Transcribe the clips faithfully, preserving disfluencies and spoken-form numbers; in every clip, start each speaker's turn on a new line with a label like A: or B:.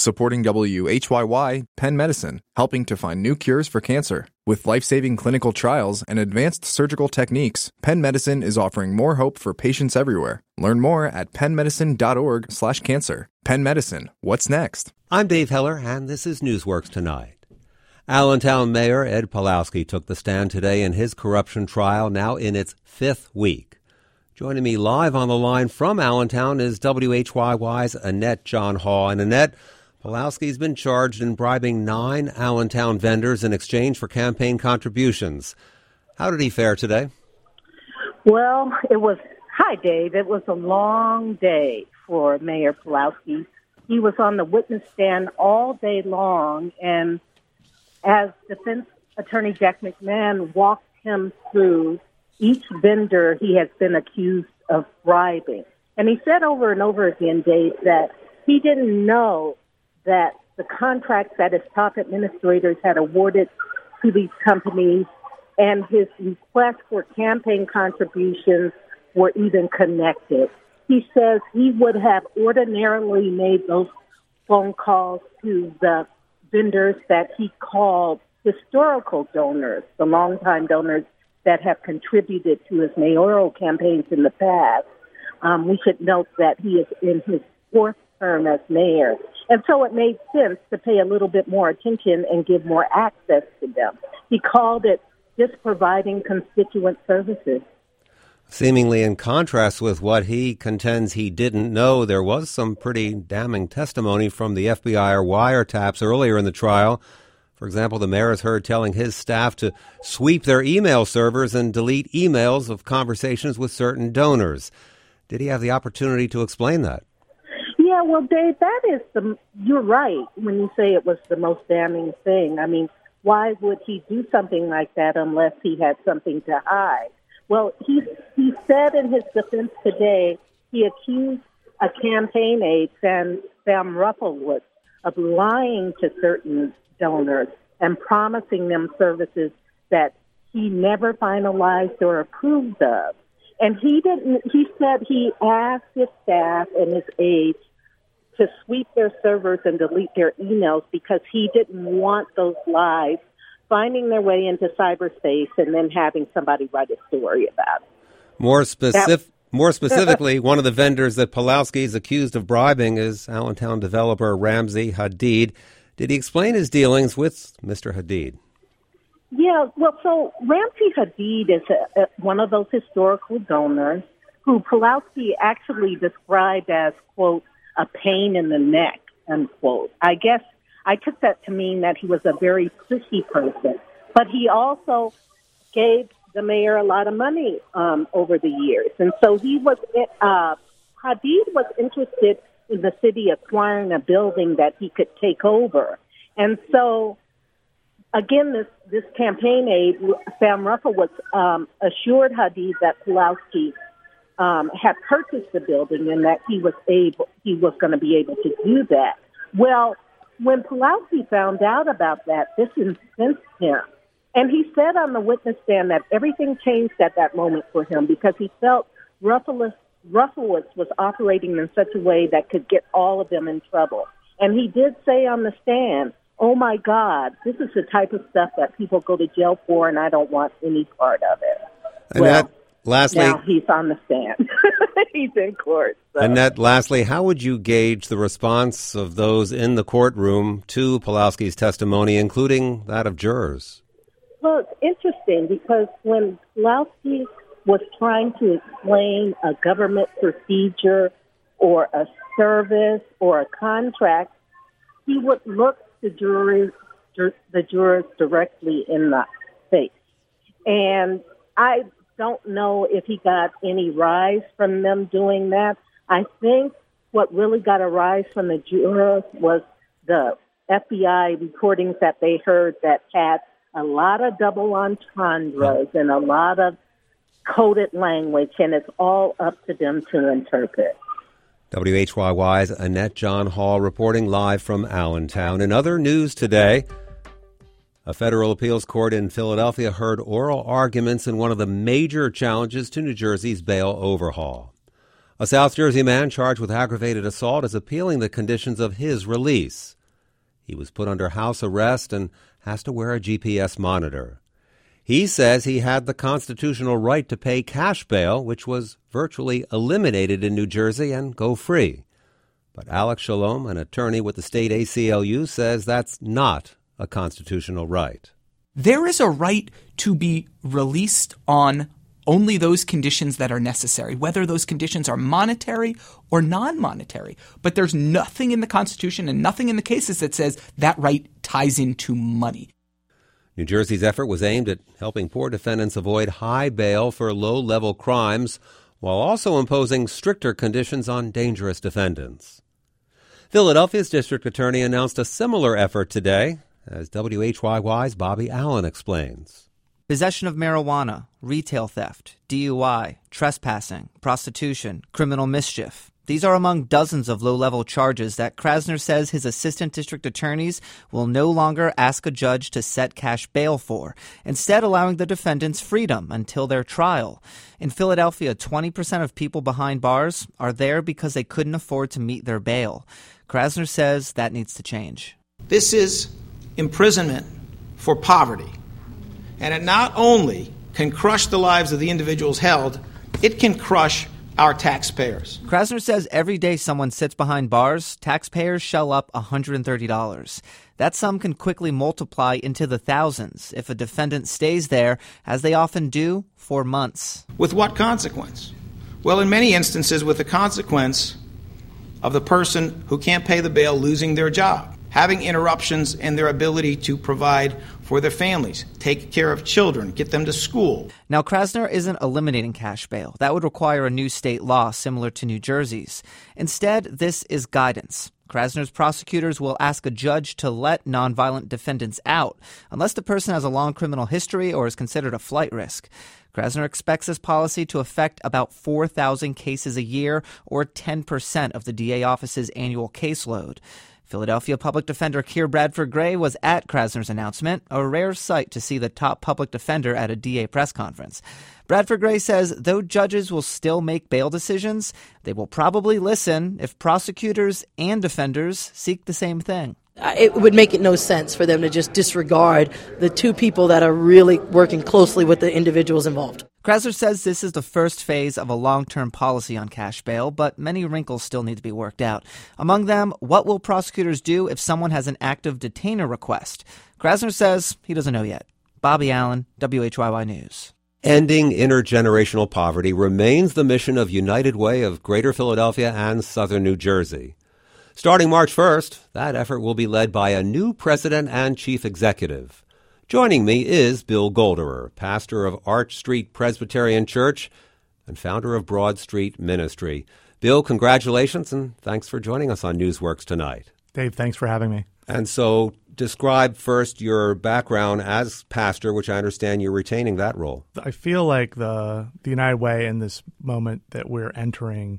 A: Supporting W H Y Y, Penn Medicine, helping to find new cures for cancer. With life-saving clinical trials and advanced surgical techniques, Penn Medicine is offering more hope for patients everywhere. Learn more at pennmedicine.org slash cancer. Penn Medicine, what's next?
B: I'm Dave Heller, and this is Newsworks Tonight. Allentown Mayor Ed Pawlowski took the stand today in his corruption trial, now in its fifth week. Joining me live on the line from Allentown is W H Y Y's Annette John Hall. And Annette, Pawlowski's been charged in bribing nine Allentown vendors in exchange for campaign contributions. How did he fare today?
C: Well, it was, hi Dave, it was a long day for Mayor Pawlowski. He was on the witness stand all day long, and as defense attorney Jack McMahon walked him through each vendor he has been accused of bribing. And he said over and over again, Dave, that he didn't know that the contracts that his top administrators had awarded to these companies and his request for campaign contributions were even connected. He says he would have ordinarily made those phone calls to the vendors that he called historical donors, the longtime donors that have contributed to his mayoral campaigns in the past. Um, we should note that he is in his fourth term as mayor. And so it made sense to pay a little bit more attention and give more access to them. He called it just providing constituent services.
B: Seemingly in contrast with what he contends he didn't know, there was some pretty damning testimony from the F B I or wiretaps earlier in the trial. For example, the mayor is heard telling his staff to sweep their email servers and delete emails of conversations with certain donors. Did he have the opportunity to explain that?
C: Yeah, well, Dave, that is the, you're right when you say it was the most damning thing. I mean, why would he do something like that unless he had something to hide? Well, he, he said in his defense today, he accused a campaign aide, Sam, Sam Rufflewitz, of lying to certain donors and promising them services that he never finalized or approved of. And he didn't, he said he asked his staff and his aides to sweep their servers and delete their emails because he didn't want those lies finding their way into cyberspace and then having somebody write a story about it.
B: More specific. More specifically, one of the vendors that Pawlowski is accused of bribing is Allentown developer Ramzi Hadid. Did he explain his dealings with Mister Hadid?
C: Yeah, well, so Ramzi Hadid is a, a, one of those historical donors who Pawlowski actually described as, quote, a pain in the neck, unquote. I guess I took that to mean that he was a very pushy person, but he also gave the mayor a lot of money um, over the years. And so he was, uh, Hadid was interested in the city acquiring a building that he could take over. And so, again, this, this campaign aide, Sam Rufflewitz, um, assured Hadid that Pawlowski um, had purchased the building and that he was able, he was going to be able to do that. Well, when Pawlowski found out about that, this incensed him. And he said on the witness stand that everything changed at that moment for him because he felt Rufflewitz, Rufflewitz was operating in such a way that could get all of them in trouble. And he did say on the stand, oh, my God, this is the type of stuff that people go to jail for, and I don't want any part of it.
B: And well, that, lastly,
C: now he's on the stand. He's in court. So.
B: And that, lastly, how would you gauge the response of those in the courtroom to Pawlowski's testimony, including that of jurors?
C: Well, it's interesting because when Pawlowski was trying to explain a government procedure or a service or a contract, he would look the jurors, the jurors directly in the face. And I don't know if he got any rise from them doing that. I think what really got a rise from the jurors was the F B I recordings that they heard that had a lot of double entendres and a lot of coded language, and it's all up to them to interpret.
B: W H Y Y's Annette John Hall reporting live from Allentown. In other news today, a federal appeals court in Philadelphia heard oral arguments in one of the major challenges to New Jersey's bail overhaul. A South Jersey man charged with aggravated assault is appealing the conditions of his release. He was put under house arrest and has to wear a G P S monitor. He says he had the constitutional right to pay cash bail, which was virtually eliminated in New Jersey, and go free. But Alex Shalom, an attorney with the state A C L U, says that's not a constitutional right.
D: There is a right to be released on only those conditions that are necessary, whether those conditions are monetary or non-monetary. But there's nothing in the Constitution and nothing in the cases that says that right ties into money.
B: New Jersey's effort was aimed at helping poor defendants avoid high bail for low-level crimes, while also imposing stricter conditions on dangerous defendants. Philadelphia's district attorney announced a similar effort today, as W H Y Y's Bobby Allen explains.
E: Possession of marijuana, retail theft, D U I, trespassing, prostitution, criminal mischief. These are among dozens of low-level charges that Krasner says his assistant district attorneys will no longer ask a judge to set cash bail for, instead allowing the defendants freedom until their trial. In Philadelphia, twenty percent of people behind bars are there because they couldn't afford to meet their bail. Krasner says that needs to change.
F: This is imprisonment for poverty. And it not only can crush the lives of the individuals held, it can crush our taxpayers.
E: Krasner says every day someone sits behind bars, taxpayers shell up one hundred thirty dollars. That sum can quickly multiply into the thousands if a defendant stays there, as they often do, for months.
F: With what consequence? Well, in many instances, with the consequence of the person who can't pay the bail losing their job, having interruptions in their ability to provide for their families, take care of children, get them to school.
E: Now, Krasner isn't eliminating cash bail. That would require a new state law similar to New Jersey's. Instead, this is guidance. Krasner's prosecutors will ask a judge to let nonviolent defendants out, unless the person has a long criminal history or is considered a flight risk. Krasner expects this policy to affect about four thousand cases a year, or ten percent of the D A office's annual caseload. Philadelphia Public Defender Keir Bradford Gray was at Krasner's announcement, a rare sight to see the top public defender at a D A press conference. Bradford Gray says though judges will still make bail decisions, they will probably listen if prosecutors and defenders seek the same thing.
G: It would make it no sense for them to just disregard the two people that are really working closely with the individuals involved.
E: Krasner says this is the first phase of a long-term policy on cash bail, but many wrinkles still need to be worked out. Among them, what will prosecutors do if someone has an active detainer request? Krasner says he doesn't know yet. Bobby Allen, W H Y Y News.
B: Ending intergenerational poverty remains the mission of United Way of Greater Philadelphia and Southern New Jersey. Starting March first, that effort will be led by a new president and chief executive. Joining me is Bill Golderer, pastor of Arch Street Presbyterian Church and founder of Broad Street Ministry. Bill, congratulations, and thanks for joining us on Newsworks tonight.
H: Dave, thanks for having me.
B: And so describe first your background as pastor, which I understand you're retaining that role.
H: I feel like the, the United Way in this moment that we're entering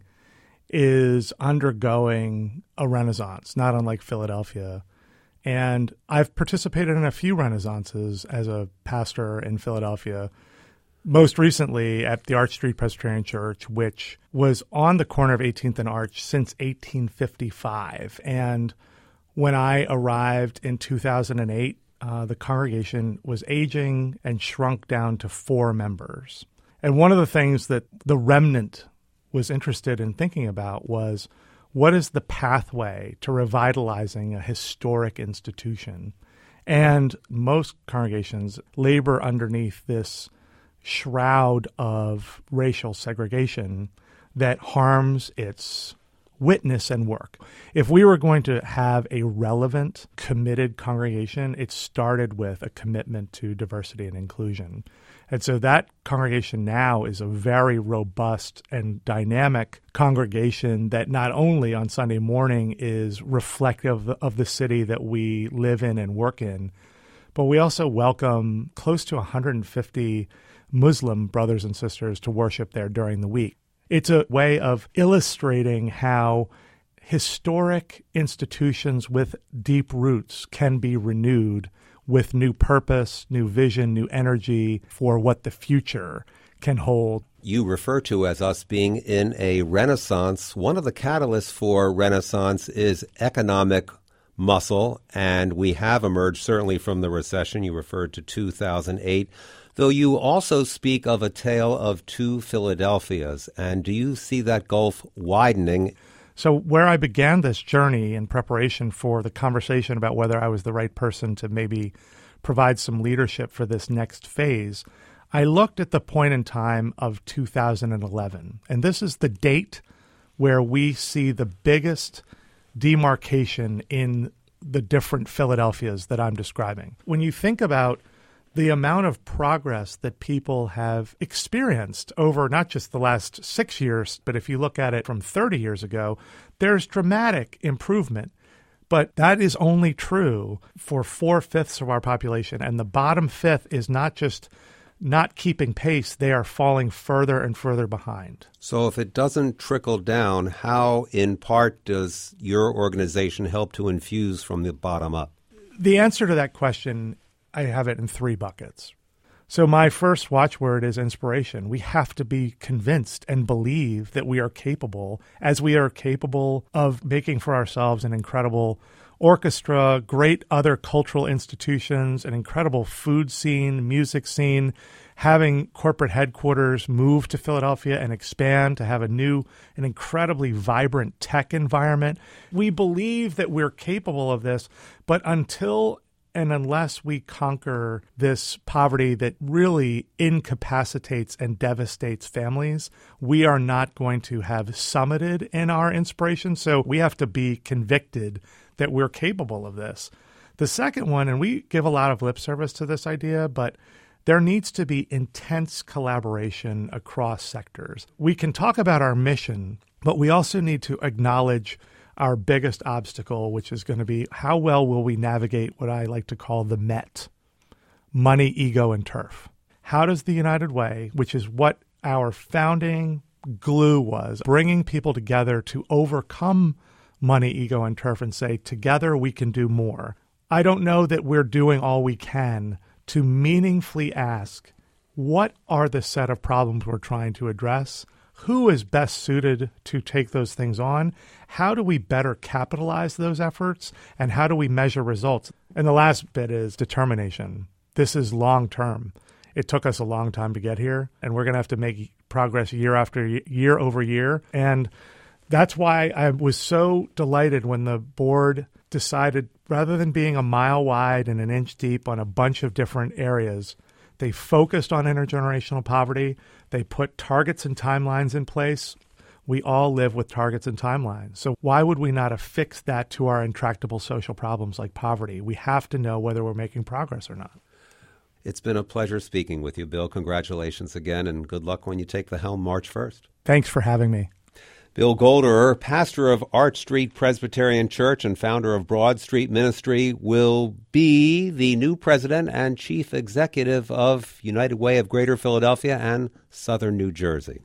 H: is undergoing a renaissance, not unlike Philadelphia. And I've participated in a few renaissances as a pastor in Philadelphia, most recently at the Arch Street Presbyterian Church, which was on the corner of eighteenth and Arch since eighteen fifty-five. And when I arrived in two thousand eight, uh, the congregation was aging and shrunk down to four members. And one of the things that the remnant was interested in thinking about was, what is the pathway to revitalizing a historic institution? And most congregations labor underneath this shroud of racial segregation that harms its witness and work. If we were going to have a relevant, committed congregation, it started with a commitment to diversity and inclusion. And so that congregation now is a very robust and dynamic congregation that not only on Sunday morning is reflective of the city that we live in and work in, but we also welcome close to one hundred fifty Muslim brothers and sisters to worship there during the week. It's a way of illustrating how historic institutions with deep roots can be renewed with new purpose, new vision, new energy for what the future can hold.
B: you refer to as us being in a renaissance. One of the catalysts for renaissance is economic muscle, and we have emerged certainly from the recession. You referred to two thousand eight, though you also speak of a tale of two Philadelphias. And do you see that gulf widening?
H: So where I began this journey in preparation for the conversation about whether I was the right person to maybe provide some leadership for this next phase, I looked at the point in time of two thousand eleven. And this is the date where we see the biggest demarcation in the different Philadelphias that I'm describing. When you think about the amount of progress that people have experienced over not just the last six years, but if you look at it from thirty years ago, there's dramatic improvement. But that is only true for four-fifths of our population. And the bottom fifth is not just not keeping pace, they are falling further and further behind.
B: So if it doesn't trickle down, how in part does your organization help to infuse from the bottom up?
H: The answer to that question, I have it in three buckets. So my first watchword is inspiration. We have to be convinced and believe that we are capable, as we are capable of making for ourselves an incredible orchestra, great other cultural institutions, an incredible food scene, music scene, having corporate headquarters move to Philadelphia and expand to have a new, an incredibly vibrant tech environment. We believe that we're capable of this, but until and unless we conquer this poverty that really incapacitates and devastates families, we are not going to have summited in our inspiration. So we have to be convicted that we're capable of this. The second one, and we give a lot of lip service to this idea, but there needs to be intense collaboration across sectors. We can talk about our mission, but we also need to acknowledge our biggest obstacle, which is going to be how well will we navigate what I like to call the MET, money, ego, and turf. How does the United Way, which is what our founding glue was, bringing people together to overcome money, ego, and turf and say, together we can do more. I don't know that we're doing all we can to meaningfully ask, what are the set of problems we're trying to address? Who is best suited to take those things on? How do we better capitalize those efforts? And how do we measure results? And the last bit is determination. This is long term. It took us a long time to get here, and we're going to have to make progress year after year over year. And that's why I was so delighted when the board decided, rather than being a mile wide and an inch deep on a bunch of different areas, they focused on intergenerational poverty. They put targets and timelines in place. We all live with targets and timelines. So why would we not affix that to our intractable social problems like poverty? We have to know whether we're making progress or not.
B: It's been a pleasure speaking with you, Bill. Congratulations again, and good luck when you take the helm March first.
H: Thanks for having me.
B: Bill Golderer, pastor of Arch Street Presbyterian Church and founder of Broad Street Ministry, will be the new president and chief executive of United Way of Greater Philadelphia and Southern New Jersey.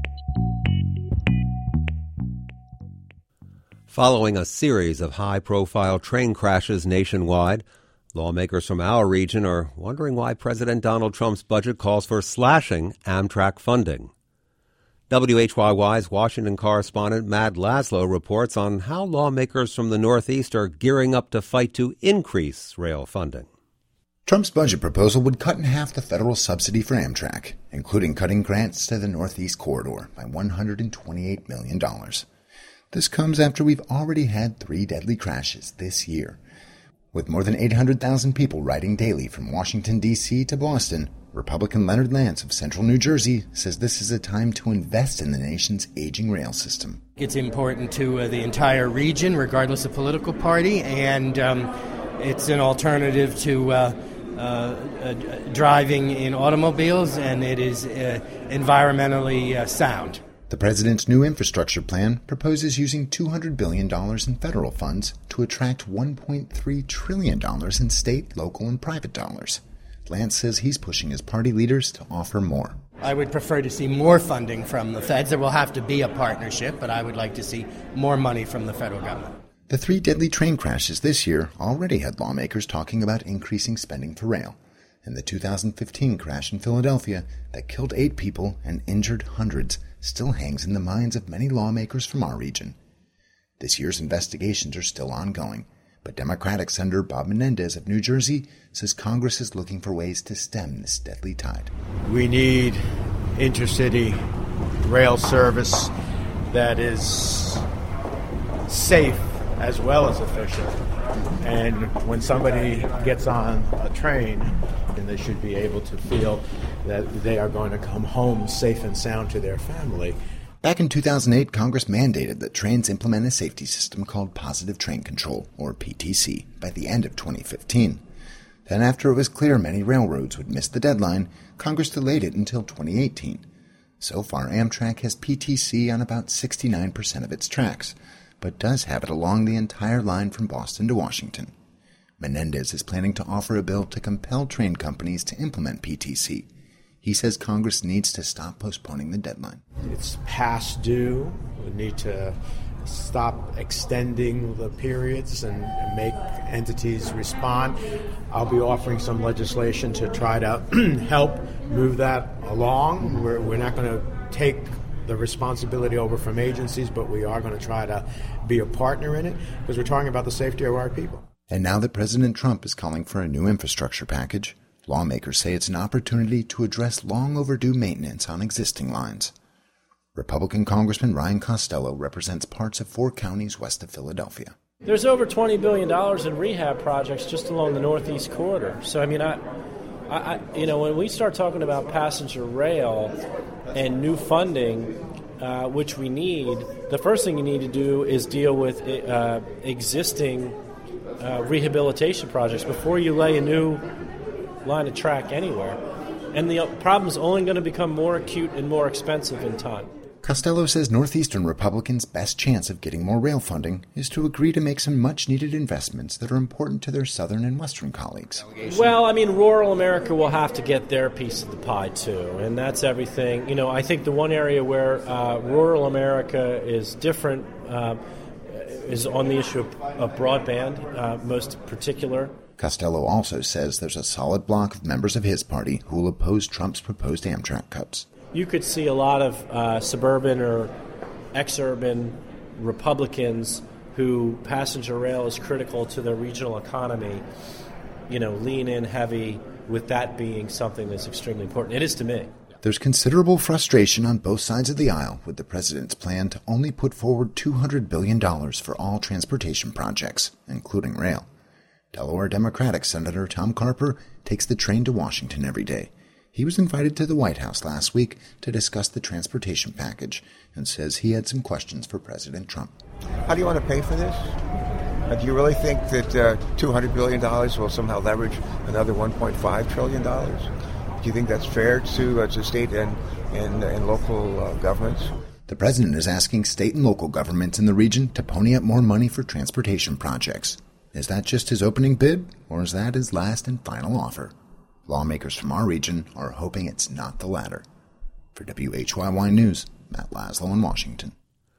B: Following a series of high-profile train crashes nationwide, lawmakers from our region are wondering why President Donald Trump's budget calls for slashing Amtrak funding. W H Y Y's Washington correspondent Matt Laszlo reports on how lawmakers from the Northeast are gearing up to fight to increase rail funding.
I: Trump's budget proposal would cut in half the federal subsidy for Amtrak, including cutting grants to the Northeast Corridor by one hundred twenty-eight million dollars. This comes after we've already had three deadly crashes this year. With more than eight hundred thousand people riding daily from Washington, D C to Boston, Republican Leonard Lance of Central New Jersey says this is a time to invest in the nation's aging rail system.
J: It's important to uh, the entire region, regardless of political party, and um, it's an alternative to uh, uh, uh, driving in automobiles, and it is uh, environmentally uh, sound.
I: The president's new infrastructure plan proposes using two hundred billion dollars in federal funds to attract one point three trillion dollars in state, local, and private dollars. Lance says he's pushing his party leaders to offer more.
J: I would prefer to see more funding from the feds. There will have to be a partnership, but I would like to see more money from the federal government.
I: The three deadly train crashes this year already had lawmakers talking about increasing spending for rail. and the two thousand fifteen crash in Philadelphia that killed eight people and injured hundreds still hangs in the minds of many lawmakers from our region. This year's investigations are still ongoing, but Democratic Senator Bob Menendez of New Jersey says Congress is looking for ways to stem this deadly tide.
K: We need intercity rail service that is safe as well as efficient. And when somebody gets on a train, then they should be able to feel that they are going to come home safe and sound to their family.
I: Back in two thousand eight, Congress mandated that trains implement a safety system called Positive Train Control, or P T C, by the end of twenty fifteen. Then, after it was clear many railroads would miss the deadline, Congress delayed it until twenty eighteen. So far, Amtrak has P T C on about sixty-nine percent of its tracks, but does have it along the entire line from Boston to Washington. Menendez is planning to offer a bill to compel train companies to implement P T C. He says Congress needs to stop postponing the deadline.
K: It's past due. We need to stop extending the periods and make entities respond. I'll be offering some legislation to try to help move that along. We're, we're not going to take the responsibility over from agencies, but we are going to try to be a partner in it because we're talking about the safety of our people.
I: And now that President Trump is calling for a new infrastructure package, lawmakers say it's an opportunity to address long overdue maintenance on existing lines. Republican Congressman Ryan Costello represents parts of four counties west of Philadelphia.
L: There's over twenty billion dollars in rehab projects just along the Northeast Corridor. So, I mean, I, I, you know, when we start talking about passenger rail and new funding, uh, which we need, the first thing you need to do is deal with uh, existing uh, rehabilitation projects before you lay a new line of track anywhere. And the problem's only going to become more acute and more expensive in time.
I: Costello says Northeastern Republicans' best chance of getting more rail funding is to agree to make some much-needed investments that are important to their Southern and Western colleagues.
L: Well, I mean, rural America will have to get their piece of the pie, too, and that's everything. You know, I think the one area where uh, rural America is different uh, is on the issue of, of broadband, uh, most particular.
I: Costello also says there's a solid block of members of his party who will oppose Trump's proposed Amtrak cuts.
L: You could see a lot of uh, suburban or exurban Republicans who passenger rail is critical to their regional economy, you know, lean in heavy with that being something that's extremely important. It is to me.
I: There's considerable frustration on both sides of the aisle with the president's plan to only put forward two hundred billion dollars for all transportation projects, including rail. Delaware Democratic Senator Tom Carper takes the train to Washington every day. He was invited to the White House last week to discuss the transportation package and says he had some questions for President Trump.
M: How do you want to pay for this? Uh, do you really think that uh, two hundred billion dollars will somehow leverage another one point five trillion dollars? Do you think that's fair to, uh, to state and, and, and local uh, governments?
I: The president is asking state and local governments in the region to pony up more money for transportation projects. Is that just his opening bid, or is that his last and final offer? Lawmakers from our region are hoping it's not the latter. For W H Y Y News, Matt Laszlo in Washington.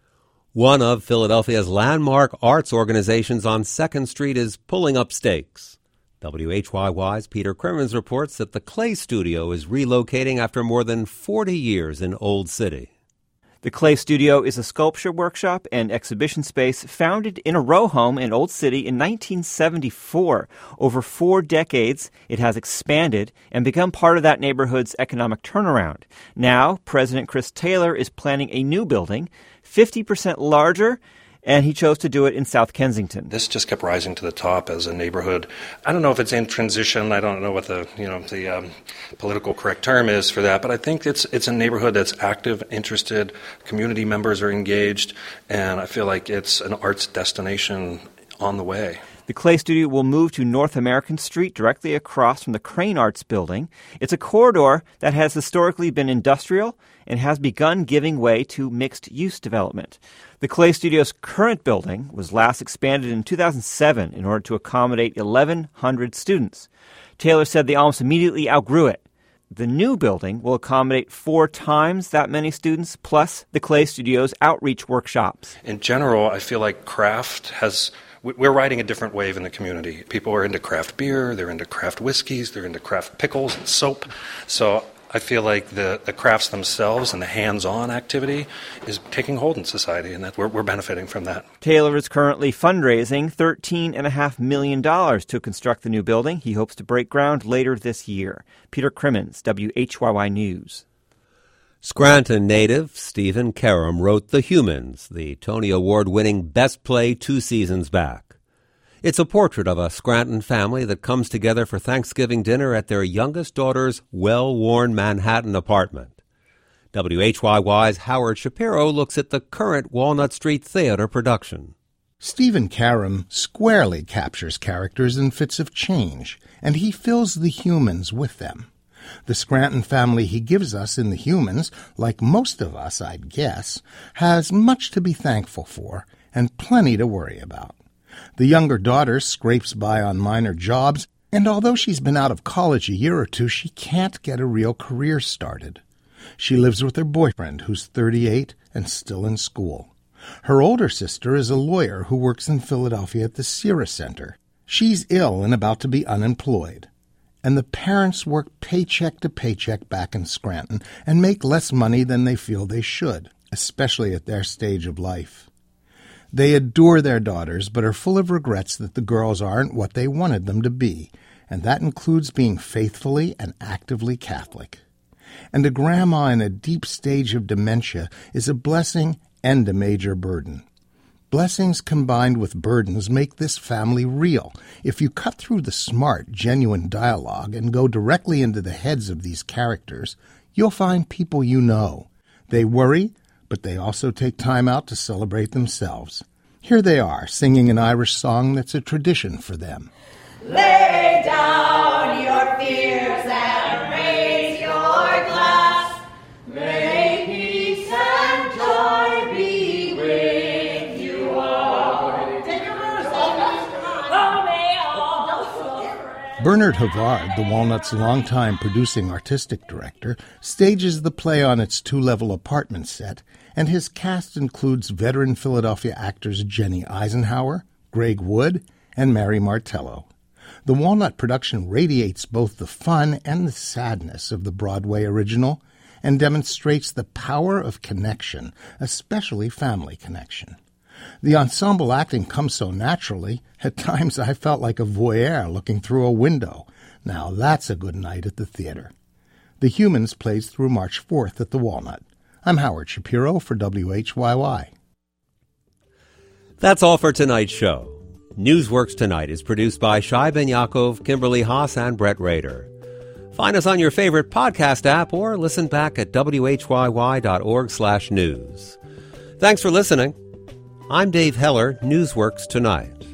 B: One of Philadelphia's landmark arts organizations on second Street is pulling up stakes. W H Y Y's Peter Crimmins reports that the Clay Studio is relocating after more than forty years in Old City.
N: The Clay Studio is a sculpture workshop and exhibition space founded in a row home in Old City in nineteen seventy-four. Over four decades, it has expanded and become part of that neighborhood's economic turnaround. Now, President Chris Taylor is planning a new building, fifty percent larger, and he chose to do it in South Kensington.
O: This just kept rising to the top as a neighborhood. I don't know if it's in transition. I don't know what the you know the um, political correct term is for that, but I think it's it's a neighborhood that's active, interested. Community members are engaged, and I feel like it's an arts destination on the way.
N: The Clay Studio will move to North American Street, directly across from the Crane Arts Building. It's a corridor that has historically been industrial and has begun giving way to mixed-use development. The Clay Studio's current building was last expanded in two thousand seven in order to accommodate eleven hundred students. Taylor said they almost immediately outgrew it. The new building will accommodate four times that many students, plus the Clay Studio's outreach workshops.
O: In general, I feel like craft has we're riding a different wave in the community. People are into craft beer, they're into craft whiskeys, they're into craft pickles and soap. So I feel like the, the crafts themselves and the hands-on activity is taking hold in society, and that we're, we're benefiting from that.
N: Taylor is currently fundraising thirteen point five million dollars to construct the new building. He hopes to break ground later this year. Peter Crimmins, W H Y Y News.
B: Scranton native Stephen Karam wrote The Humans, the Tony Award-winning best play two seasons back. It's a portrait of a Scranton family that comes together for Thanksgiving dinner at their youngest daughter's well-worn Manhattan apartment. W H Y Y's Howard Shapiro looks at the current Walnut Street Theater production.
P: Stephen Karam squarely captures characters in fits of change, and he fills the humans with them. The Scranton family he gives us in The Humans, like most of us, I'd guess, has much to be thankful for and plenty to worry about. The younger daughter scrapes by on minor jobs, and although she's been out of college a year or two, she can't get a real career started. She lives with her boyfriend, who's thirty-eight and still in school. Her older sister is a lawyer who works in Philadelphia at the Cira Center. She's ill and about to be unemployed. And the parents work paycheck to paycheck back in Scranton and make less money than they feel they should, especially at their stage of life. They adore their daughters, but are full of regrets that the girls aren't what they wanted them to be, and that includes being faithfully and actively Catholic. And a grandma in a deep stage of dementia is a blessing and a major burden. Blessings combined with burdens make this family real. If you cut through the smart, genuine dialogue and go directly into the heads of these characters, you'll find people you know. They worry, but they also take time out to celebrate themselves. Here they are, singing an Irish song that's a tradition for them.
Q: Lay down your fears and raise your glass. May peace and joy be with you all. Take your verse, oh, may all.
P: Bernard Havard, the Walnut's longtime producing artistic director, stages the play on its two-level apartment set, and his cast includes veteran Philadelphia actors Jenny Eisenhower, Greg Wood, and Mary Martello. The Walnut production radiates both the fun and the sadness of the Broadway original and demonstrates the power of connection, especially family connection. The ensemble acting comes so naturally, at times I felt like a voyeur looking through a window. Now that's a good night at the theater. The Humans plays through March fourth at the Walnut. I'm Howard Shapiro for W H Y Y.
B: That's all for tonight's show. Newsworks Tonight is produced by Shai Ben Yaakov, Kimberly Haas, and Brett Rader. Find us on your favorite podcast app or listen back at W H Y Y dot org slash news. Thanks for listening. I'm Dave Heller, Newsworks Tonight.